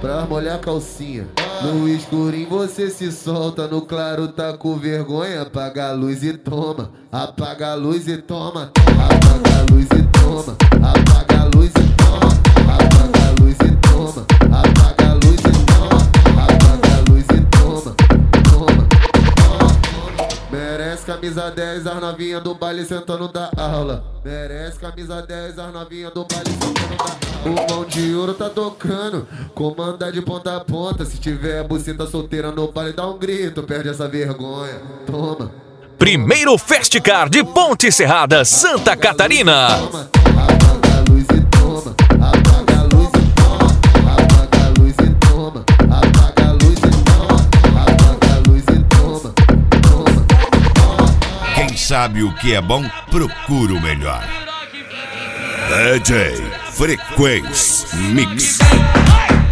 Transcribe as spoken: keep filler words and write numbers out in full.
pra molhar a calcinha. No escurinho você se solta, no claro tá com vergonha. Apaga a luz e toma, apaga a luz e toma, apaga a luz e toma, apaga a luz e toma, apaga a luz e toma, apaga a luz e toma, apaga a luz e toma, toma, toma. Merece camisa dez, as novinhas do baile sentando da aula. Merece camisa dez, as novinhas do baile sentando da aula. O mão de ouro tá tocando, comanda de ponta a ponta. Se tiver buceta solteira no baile, dá um grito, perde essa vergonha. Toma. Primeiro Festcar de Ponte Serrada, Santa Catarina. Toma, apaga a luz e toma, apaga a luz e toma, apaga a luz e toma, apaga a luz e toma, apaga a luz e toma, toma, toma. Quem sabe o que é bom, procura o melhor. D J Frequência Mix.